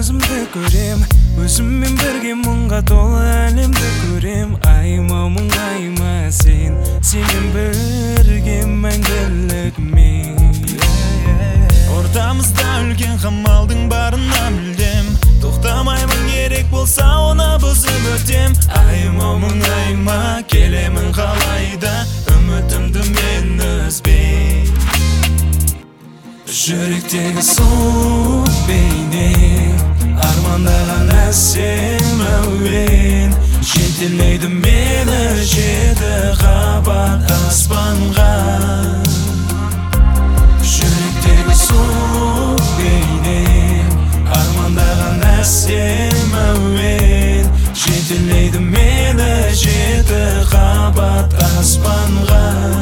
өзімді көрем, өзіммен бірге мұңға толы әлемді көрем. Айыма мұңайма сенен бірге мәңгілік мен. Ортамызда үлкен қамалдың барына мүлдем, тоқтамаймын, керек болса оны бұзып өтем. Айыма мұңайма келемін қалайда, үмітімді мен үзбей. Жүректегі суық бейне, армандаған әсем әуен, жетелейді мені жеті қабат аспанға. Жүректегі суық бейне, армандаған әсем әуен, жетелейді мені жеті қабат аспанға.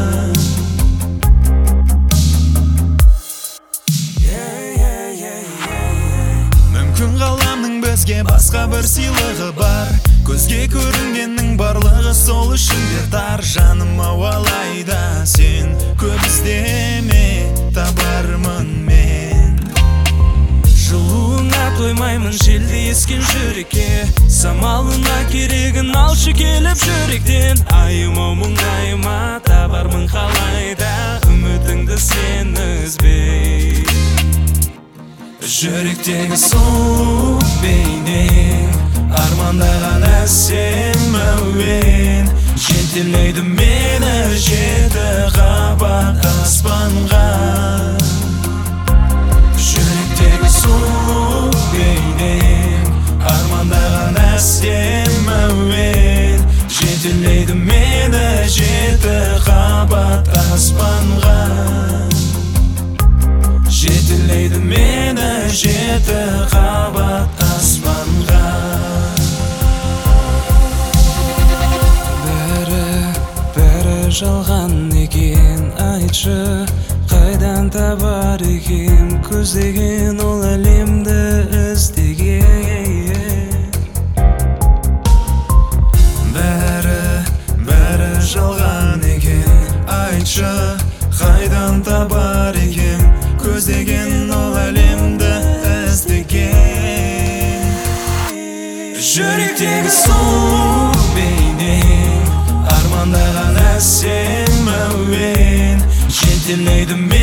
Мүмкін ғаламның бізге басқа бір сыйлығы бар, көзге көрінгеннің барлығы сол үшін де тар. Жаным алайда сен көп іздеме, табармын мен. Жылуыңа тоймаймын желді ескен жүрекке, самалына керегін алшы келіп жүректен. Айыма мұңайма табармын қалайда, үмітіңді сен үзбей. Жүректегі суық бейне, армандаған әсем әуен, жетелейді мені жеті қабат аспанға. Жүректегі суық бейне, армандаған әсем әуен, жетелейді мені жеті қабат аспанға. Жетелейді мені жеті қабат аспанға. Бәрі жалған екен, айтшы, қайдан табар екем, көздеген ол әлемді іздеген. Бәрі жалған екен, айтшы, қайдан табар екем, көздеген ол әлемді іздеген. Жүректегі суық бейне, армандаған әсем әуен, жетелейді